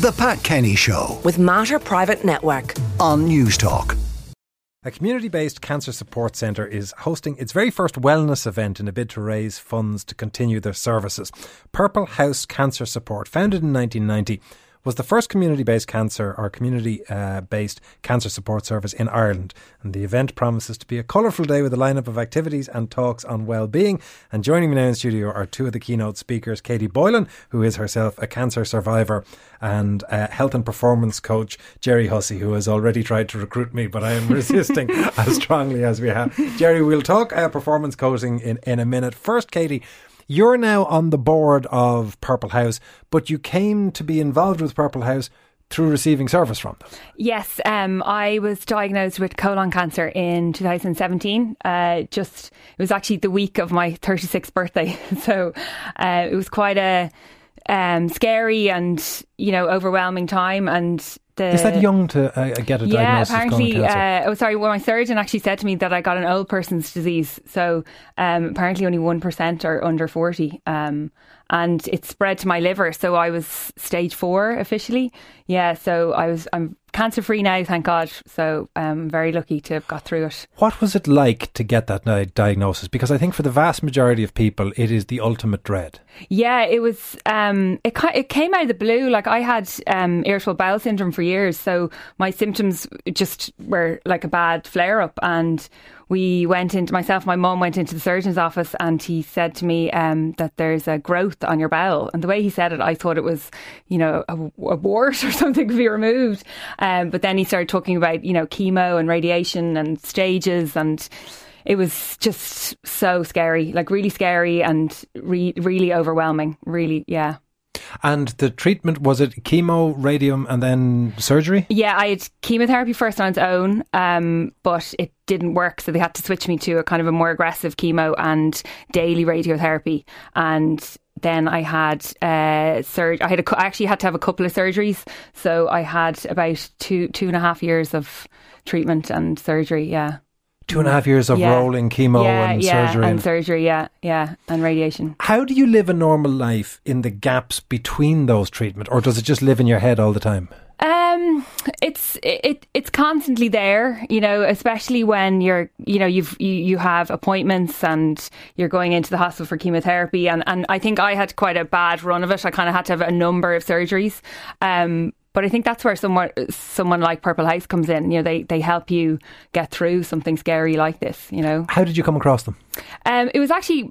The Pat Kenny Show with Mater Private Network on News Talk. A community-based cancer support centre is hosting its very first wellness event in a bid to raise funds to continue their services. Purple House Cancer Support, founded in 1990, was the first community-based cancer support service in Ireland. And the event promises to be a colourful day with a lineup of activities and talks on well-being. And joining me now in studio are two of the keynote speakers, Katie Boylan, who is herself a cancer survivor, and health and performance coach, Jerry Hussey, who has already tried to recruit me, but I am resisting as strongly as we have. Jerry, we'll talk performance coaching in a minute. First, Katie, you're now on the board of Purple House, but you came to be involved with Purple House through receiving service from them. Yes, I was diagnosed with colon cancer in 2017. It was actually the week of my 36th birthday. So it was quite a scary and, overwhelming time. And is that young to get a diagnosis? Yeah, apparently. Of colon cancer? My surgeon actually said to me that I got an old person's disease. So apparently only 1% are under 40. And it spread to my liver. So I was stage 4 officially. Yeah, so I'm cancer free now, thank God. So I'm very lucky to have got through it. What was it like to get that diagnosis? Because I think for the vast majority of people, it is the ultimate dread. Yeah, it was. It came out of the blue. Like, I had irritable bowel syndrome for years, so my symptoms just were like a bad flare up. And my mum went into the surgeon's office, and he said to me that there's a growth on your bowel. And the way he said it, I thought it was, a wart or something to be removed. But then he started talking about, chemo and radiation and stages, and it was just so scary, like really scary and really overwhelming, really, yeah. And the treatment, was it chemo, radium and then surgery? Yeah, I had chemotherapy first on its own, but it didn't work, so they had to switch me to a kind of a more aggressive chemo and daily radiotherapy. And then I had surgery. I actually had to have a couple of surgeries, so I had about two and a half years of treatment and surgery. Yeah. 2.5 years of rolling chemo and surgery. And surgery, and radiation. How do you live a normal life in the gaps between those treatments, or does it just live in your head all the time? It's constantly there, especially when you have appointments and you're going into the hospital for chemotherapy, and I think I had quite a bad run of it. I kind of had to have a number of surgeries. But I think that's where someone like Purple House comes in. They help you get through something scary like this. How did you come across them? It was actually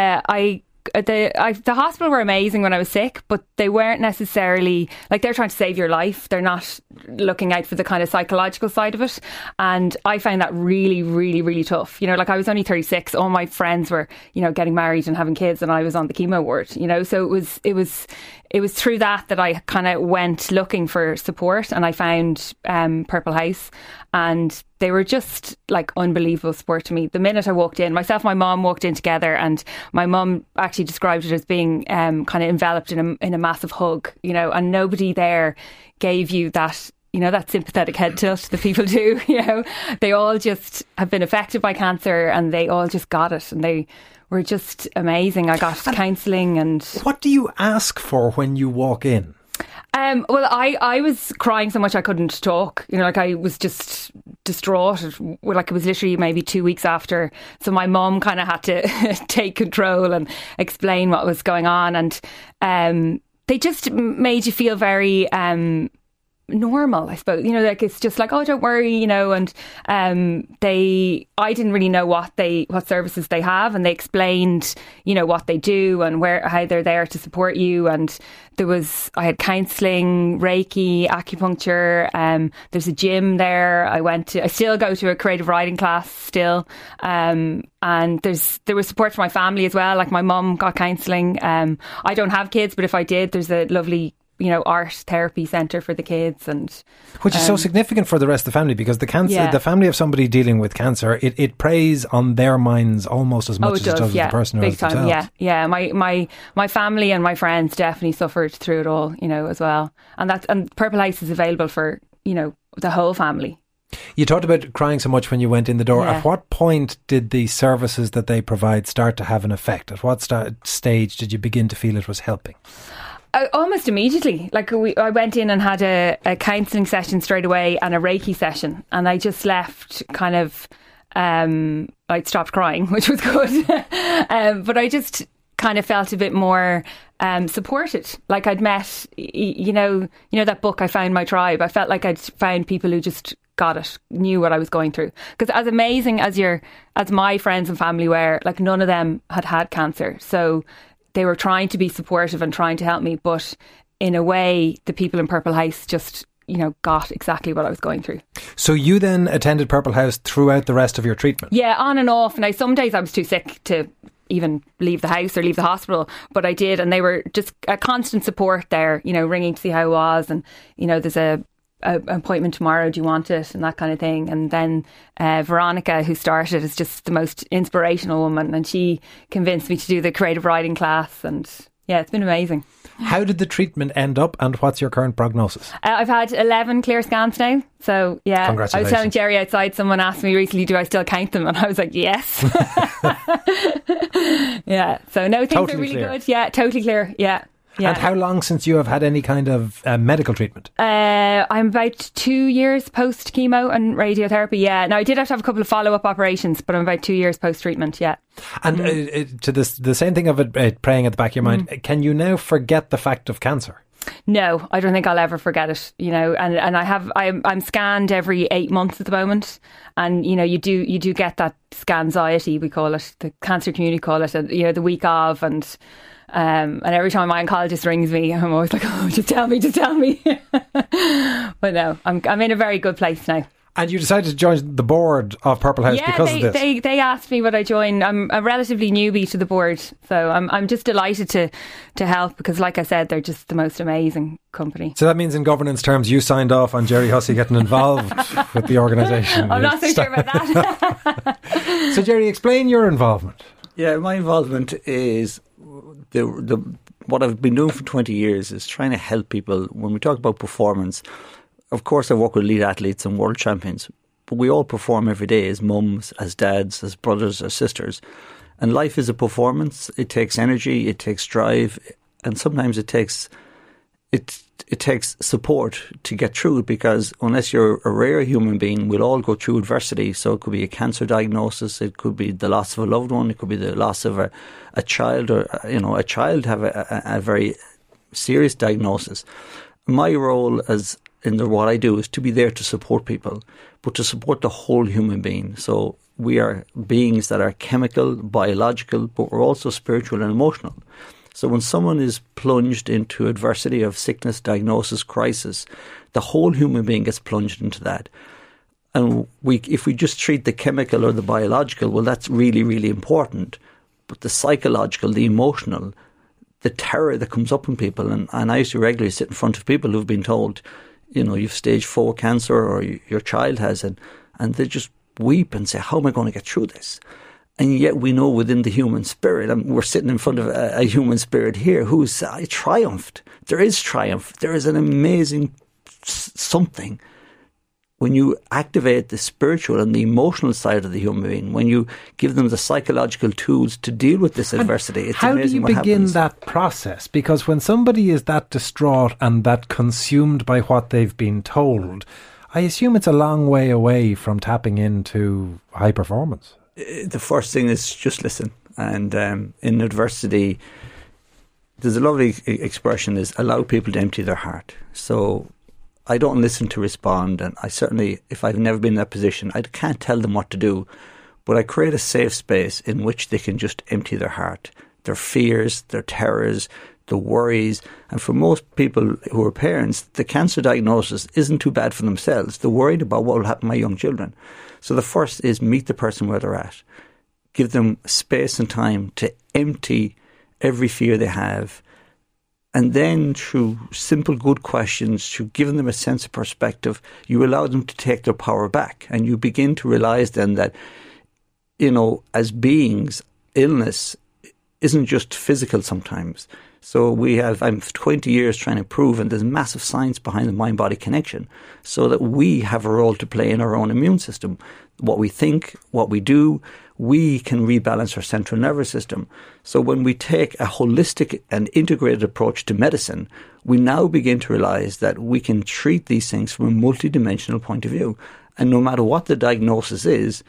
the hospital were amazing when I was sick, but they weren't necessarily like, they're trying to save your life. They're not looking out for the kind of psychological side of it. And I found that really, really, really tough. I was only 36. All my friends were, getting married and having kids, and I was on the chemo ward. So it was through that I kind of went looking for support, and I found Purple House, and they were just like unbelievable support to me. The minute I walked in, myself and my mum walked in together, and my mum actually described it as being kind of enveloped in a massive hug, and nobody there gave you that, that sympathetic head tilt that people do. They all just have been affected by cancer, and they all just got it, and they were just amazing. I got counselling. And what do you ask for when you walk in? Well, I was crying so much I couldn't talk. I was just distraught. It was literally maybe 2 weeks after. So my mum kind of had to take control and explain what was going on. And they just made you feel very normal, I suppose. It's just like, oh, don't worry, and I didn't really know what services they have, and they explained, what they do and how they're there to support you. And I had counselling, Reiki, acupuncture, there's a gym there. I still go to a creative writing class still, and there was support for my family as well. Like, my mum got counselling. I don't have kids, but if I did, there's a lovely art therapy centre for the kids, and which is so significant for the rest of the family, because the family of somebody dealing with cancer, it preys on their minds almost as much as it does the person who has themselves. Yeah. My family and my friends definitely suffered through it all, as well. And Purple House is available for the whole family. You talked about crying so much when you went in the door. Yeah. At what point did the services that they provide start to have an effect? At what stage did you begin to feel it was helping? Almost immediately. Like I went in and had a counselling session straight away and a Reiki session, and I just left kind of, I'd stopped crying, which was good. But I just kind of felt a bit more supported. Like I'd met, you know that book, I Found My Tribe. I felt like I'd found people who just got it, knew what I was going through. Because as amazing as my friends and family were, like none of them had cancer. So they were trying to be supportive and trying to help me, but in a way, the people in Purple House just, got exactly what I was going through. So you then attended Purple House throughout the rest of your treatment? Yeah, on and off. Now, some days I was too sick to even leave the house or leave the hospital, but I did, and they were just a constant support there, ringing to see how I was, and, there's an appointment tomorrow, do you want it, and that kind of thing. And then Veronica, who started, is just the most inspirational woman, and she convinced me to do the creative writing class, and yeah, it's been amazing. How did the treatment end up, and what's your current prognosis? I've had 11 clear scans now, so yeah. Congratulations. I was telling Jerry outside, someone asked me recently, do I still count them, and I was like, yes. Yeah, so no, things totally are really clear. good. Yeah, totally clear. Yeah. And how long since you have had any kind of medical treatment? I'm about 2 years post chemo and radiotherapy. Yeah. Now I did have to have a couple of follow-up operations, but I'm about 2 years post treatment. Yeah. And to the same thing of it preying at the back of your mind, can you now forget the fact of cancer? No, I don't think I'll ever forget it. And I'm scanned every 8 months at the moment, and you do get that scanxiety, we call it, the cancer community call it, and the week of, and every time my oncologist rings me, I'm always like, oh, just tell me. But no, I'm in a very good place now. And you decided to join the board of Purple House because of this? They asked me would I join. I'm a relatively newbie to the board, so I'm just delighted to help, because like I said, they're just the most amazing company. So that means in governance terms you signed off on Jerry Hussey getting involved with the organisation. I'm not so sure about that. So Jerry, explain your involvement. Yeah, my involvement is what I've been doing for 20 years is trying to help people. When we talk about performance, of course I work with elite athletes and world champions, but we all perform every day as mums, as dads, as brothers, as sisters. And life is a performance. It takes energy, it takes drive, and sometimes it takes support to get through it, because unless you're a rare human being, we'll all go through adversity. So it could be a cancer diagnosis, it could be the loss of a loved one, it could be the loss of a child, or a child have a very serious diagnosis. My role what I do is to be there to support people, but to support the whole human being. So we are beings that are chemical, biological, but we're also spiritual and emotional. So when someone is plunged into adversity of sickness, diagnosis, crisis, the whole human being gets plunged into that. And if we just treat the chemical or the biological, well, that's really, really important. But the psychological, the emotional, the terror that comes up in people, and I used to regularly sit in front of people who've been told, you've stage 4 cancer, or your child has it, and they just weep and say, how am I going to get through this? And yet we know within the human spirit, and we're sitting in front of a human spirit here who's triumphed. There is triumph. There is an amazing something when you activate the spiritual and the emotional side of the human being, when you give them the psychological tools to deal with this adversity. It's how amazing do you what begin happens. that process? Because when somebody is that distraught and that consumed by what they've been told, I assume it's a long way away from tapping into high performance. The first thing is just listen. And in adversity, there's a lovely expression is allow people to empty their heart. So I don't listen to respond, and I certainly, if I've never been in that position, I can't tell them what to do, but I create a safe space in which they can just empty their heart, their fears, their terrors, the worries. And for most people who are parents, the cancer diagnosis isn't too bad for themselves. They're worried about what will happen to my young children. So the first is meet the person where they're at. Give them space and time to empty every fear they have. And then through simple good questions, through giving them a sense of perspective, you allow them to take their power back. And you begin to realise then that, as beings, illness isn't just physical sometimes. So I'm 20 years trying to prove, and there's massive science behind the mind-body connection, so that we have a role to play in our own immune system. What we think, what we do, we can rebalance our central nervous system. So when we take a holistic and integrated approach to medicine, we now begin to realize that we can treat these things from a multidimensional point of view. And no matter what the diagnosis is,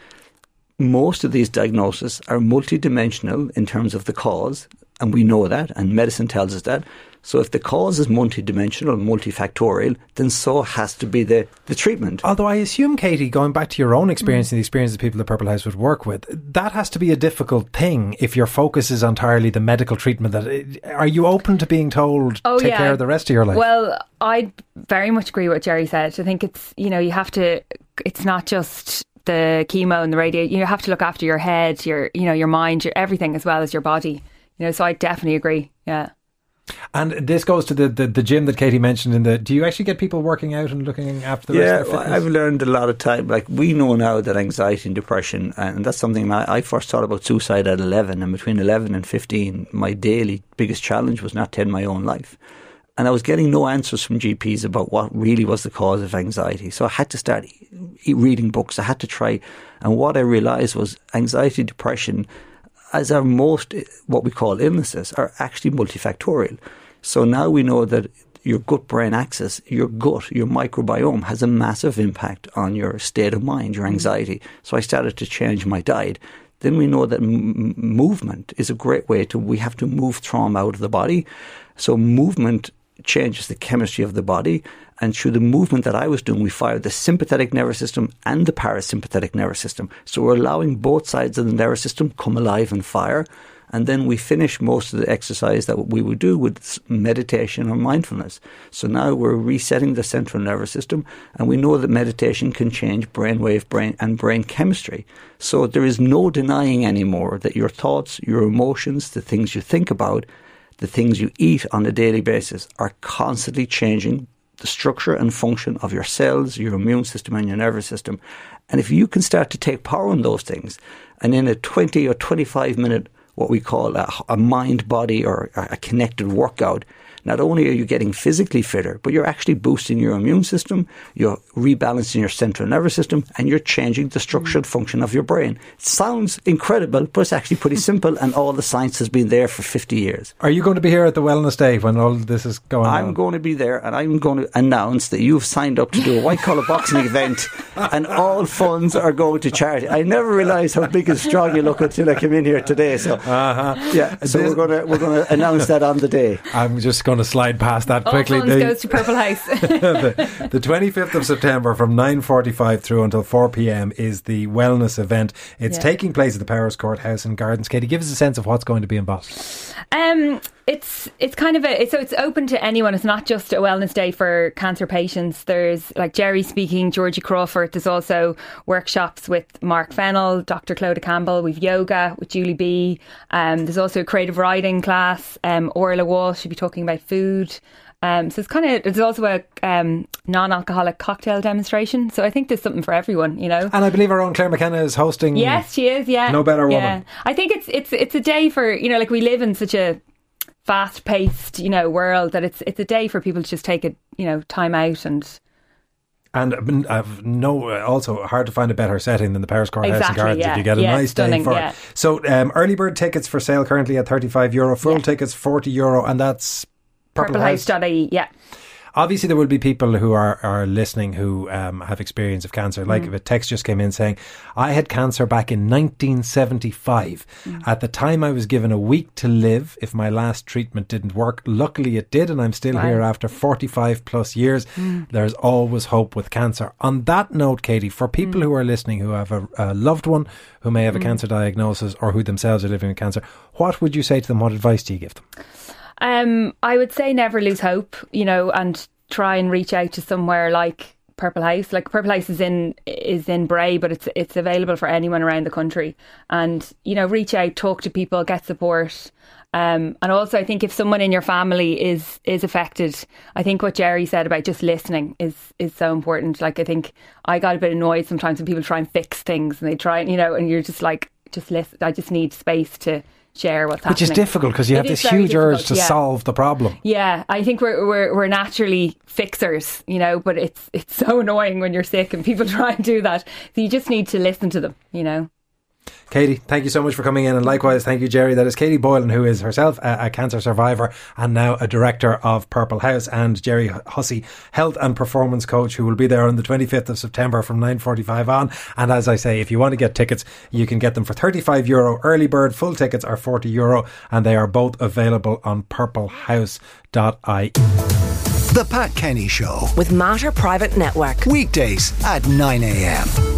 most of these diagnoses are multidimensional in terms of the cause, and we know that, and medicine tells us that. So if the cause is multidimensional, multifactorial, then so has to be the treatment. Although I assume, Katie, going back to your own experience and the experience of people that Purple House would work with, that has to be a difficult thing if your focus is entirely the medical treatment. Are you open to being told, take care of the rest of your life? Well, I very much agree with what Jerry said. I think it's, you have to, it's not just the chemo and the radio. You have to look after your head, your mind, your everything, as well as your body. So I definitely agree. Yeah. And this goes to the gym that Katie mentioned. Do you actually get people working out and looking after the rest of their fitness? I've learned a lot of time. Like, we know now that anxiety and depression, and that's something I first thought about suicide at 11, and between 11 and 15, my daily biggest challenge was not to end my own life. And I was getting no answers from GPs about what really was the cause of anxiety. So I had to start reading books. I had to try. And what I realised was anxiety, depression, as our most, what we call illnesses, are actually multifactorial. So now we know that your gut-brain axis, your gut, your microbiome, has a massive impact on your state of mind, your anxiety. So I started to change my diet. Then we know that movement is a great way we have to move trauma out of the body. So movement changes the chemistry of the body. And through the movement that I was doing, we fired the sympathetic nervous system and the parasympathetic nervous system. So we're allowing both sides of the nervous system come alive and fire. And then we finish most of the exercise that we would do with meditation or mindfulness. So now we're resetting the central nervous system, and we know that meditation can change brainwave, brain chemistry. So there is no denying anymore that your thoughts, your emotions, the things you think about, the things you eat on a daily basis are constantly changing the structure and function of your cells, your immune system and your nervous system. And if you can start to take power on those things, and in a 20 or 25 minute, what we call a mind body or a connected workout, not only are you getting physically fitter, but you're actually boosting your immune system, you're rebalancing your central nervous system, and you're changing the structure and function of your brain. It sounds incredible, but it's actually pretty simple, and all the science has been there for 50 years. Are you going to be here at the Wellness Day when all this is going on? I'm going to be there, and I'm going to announce that you've signed up to do a white collar boxing event, and all funds are going to charity. I never realised how big and strong you look until I came in here today. So, we're going to announce that on the day. I'm just going to slide past that quickly. All funds goes to Purple House. the 25th of September from 9:45 through until 4 p.m. is the wellness event. It's taking place at the Powers Court House in Gardens. Katie, give us a sense of what's going to be involved. It's kind of it's open to anyone. It's not just a wellness day for cancer patients. There's, like Jerry speaking, Georgie Crawford. There's also workshops with Mark Fennell, Dr. Clodagh Campbell. We've yoga with Julie B. There's also a creative writing class. Orla Walsh should be talking about food. So it's there's also a non-alcoholic cocktail demonstration. So I think there's something for everyone, And I believe our own Claire McKenna is hosting. Yes, she is. Yeah, no better woman. I think it's a day for like we live in such a fast-paced world that it's a day for people to just take a time out and. And also hard to find a better setting than the Powers Court House in Gardens if you get a nice day for it. So early bird tickets for sale currently at €35, full tickets €40, and that's purplehouse.ie. Yeah. Obviously there will be people who are listening who have experience of cancer. Like a text just came in saying, I had cancer back in 1975. At the time I was given a week to live if my last treatment didn't work. Luckily it did, and I'm still here after 45 plus years. There's always hope with cancer. On that note, Katie, for people who are listening who have a loved one who may have a cancer diagnosis or who themselves are living with cancer, what would you say to them? What advice do you give them? I would say never lose hope, and try and reach out to somewhere like Purple House. Like Purple House is in Bray, but it's available for anyone around the country. And reach out, talk to people, get support. And also, I think if someone in your family is affected, I think what Jerry said about just listening is so important. Like I think I got a bit annoyed sometimes when people try and fix things and they try, and you're just like, just listen. I just need space to share what's happening. Which is difficult because you have this huge urge to solve the problem. Yeah, I think we're naturally fixers, but it's so annoying when you're sick and people try and do that. So you just need to listen to them, Katie, thank you so much for coming in, and likewise thank you, Jerry. That is Katie Boylan, who is herself a cancer survivor and now a director of Purple House, and Jerry Hussey, health and performance coach, who will be there on the 25th of September from 9:45 on. And as I say, if you want to get tickets, you can get them for €35 early bird. Full tickets are €40, and they are both available on purplehouse.ie. The Pat Kenny Show with Mater Private Network. Weekdays at 9 a.m.